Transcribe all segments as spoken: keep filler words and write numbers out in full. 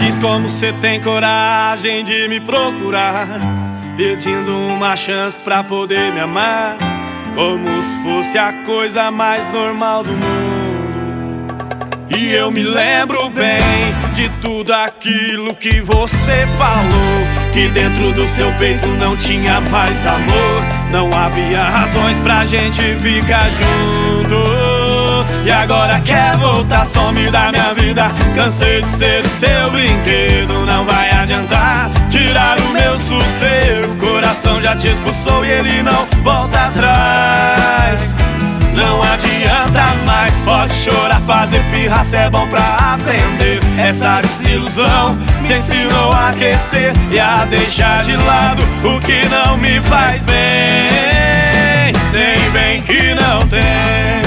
diz como cê tem coragem de me procurar, pedindo uma chance pra poder me amar, como se fosse a coisa mais normal do mundo. E eu me lembro bem de tudo aquilo que você falou, que dentro do seu peito não tinha mais amor, não havia razões pra gente ficar juntos. E agora quer voltar, some da minha vida, cansei de ser o seu brinquedo. Não vai adiantar tirar o meu sossego, o coração já te expulsou e ele não volta atrás. Não adianta mais, pode chorar, fazer pirra, cê é bom pra aprender. Essa desilusão me ensinou a crescer e a deixar de lado o que não me faz bem, nem bem que não tem.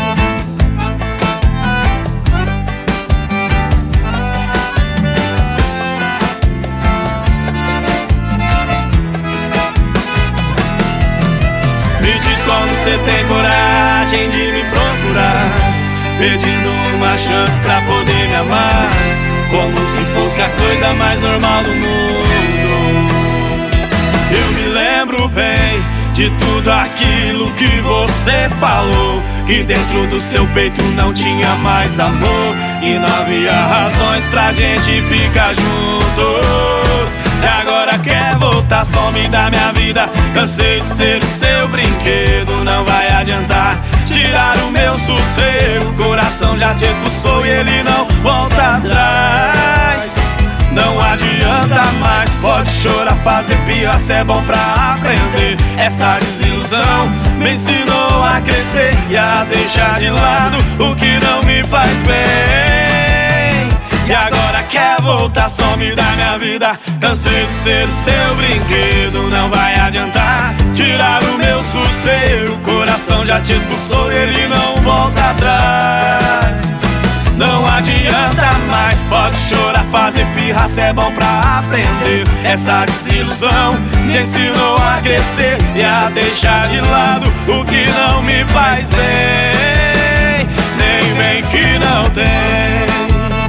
Me diz como cê tem coragem de me procurar, pedindo uma chance pra poder me amar, como se fosse a coisa mais normal do mundo. Eu me lembro bem de tudo aquilo que você falou, que dentro do seu peito não tinha mais amor, e não havia razões pra gente ficar juntos. E agora quer voltar, some da minha vida, cansei de ser o seu brinquedo. Não vai adiantar tirar o meu sossego, o coração já te expulsou e ele não volta atrás. Não adianta mais, pode chorar, fazer pirra, cê é bom pra aprender. Essa desilusão me ensinou a crescer e a deixar de lado o que não me faz bem. E agora quer voltar, some da minha vida, cansei de ser o seu brinquedo. Não vai adiantar tirar o meu sossego, o coração já te expulsou e ele não volta atrás. Não adianta mais, pode chorar, fazer pirra, cê é bom pra aprender. Essa desilusão me ensinou a crescer e a deixar de lado o que não me faz bem, nem bem que não tem,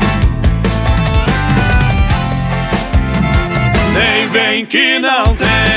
nem bem que não tem.